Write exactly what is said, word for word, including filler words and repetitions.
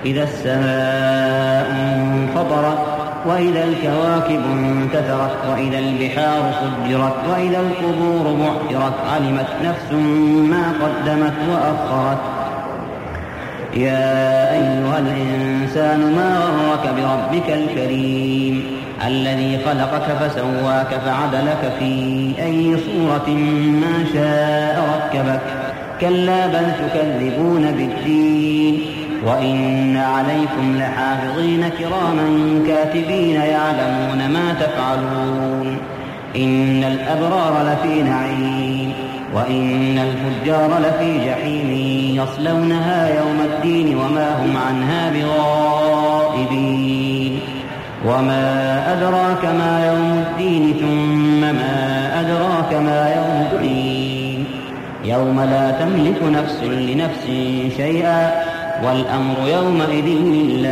إذا السماء انفطرت وإذا الكواكب انتثرت وإذا البحار سجرت وإذا القبور بعثرت علمت نفس ما قدمت وأخرت. يا أيها الإنسان ما غرك بربك الكريم الذي خلقك فسواك فعدلك في أي صورة ما شاء ركبك. كلا بل تكذبون بالدين وإن عليكم لحافظين كراما كاتبين يعلمون ما تفعلون. إن الأبرار لفي نعيم وإن الفجار لفي جحيم يصلونها يوم الدين وما هم عنها بغائبين. وما أدراك ما يوم الدين ثم ما أدراك ما يوم الدين يوم لا تملك نفس لنفس شيئا والأمر يومئذ لله.